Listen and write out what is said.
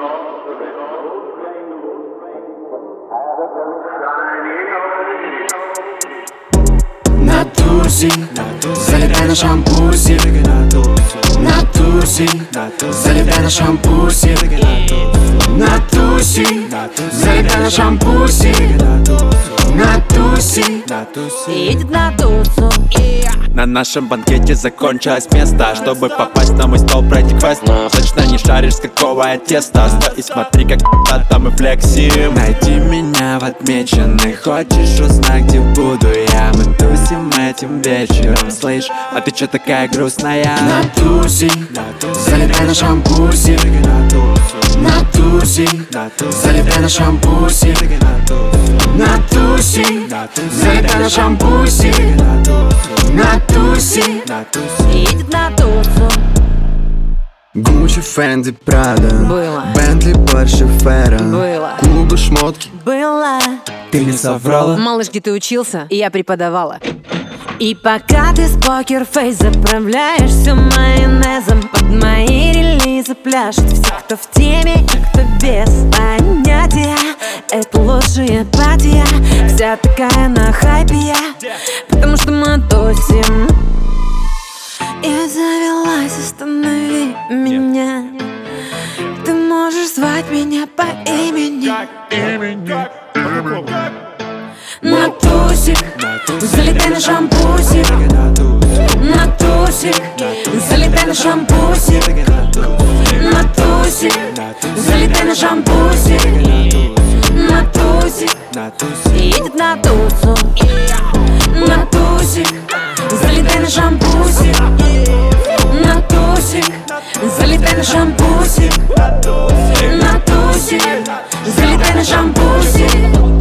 На тусик, залетай на шампусик. На тусик, залетай на шампусик. На тусик, залетай на шампусик. На тусик, едет на тусу. На нашем банкете закончилось место. Чтобы попасть на мой стол, пройти квест. Точно не шаришь, с какого теста. Стой и смотри, как там мы флексим. Найди меня в отмеченных. Хочешь узнать, где буду я? Мы тусим этим вечером, слышь. А ты чё такая грустная? на тусик, залетай на шампусик. На тусик, залетай на шампусик. На тусик, залетай на шампусик. На тусик, Едет на тусу. Гуччи, Фенди, Прада. Было. Бентли, Порше, Ферран. Было. Клубы, шмотки. Было. Ты не соврала? Малыш, где ты учился? И я преподавала. И пока ты с покерфейс заправляешься майонезом, под мои релизы пляшут все, кто в теме и кто без понятия. Это лучшая патия, вся такая на хайпе я, потому что мы тусим. Я завелась, останови меня. Ты можешь звать меня по имени. на тусик, залетай на шампусик. На тусик, залетай на шампусик. На тусик, залетай на шампусик. На тусик, Едет на тусу. на тусик, залетай на шампусик. На тусик, залетай на шампусик. На тусик, залетай на шампусик.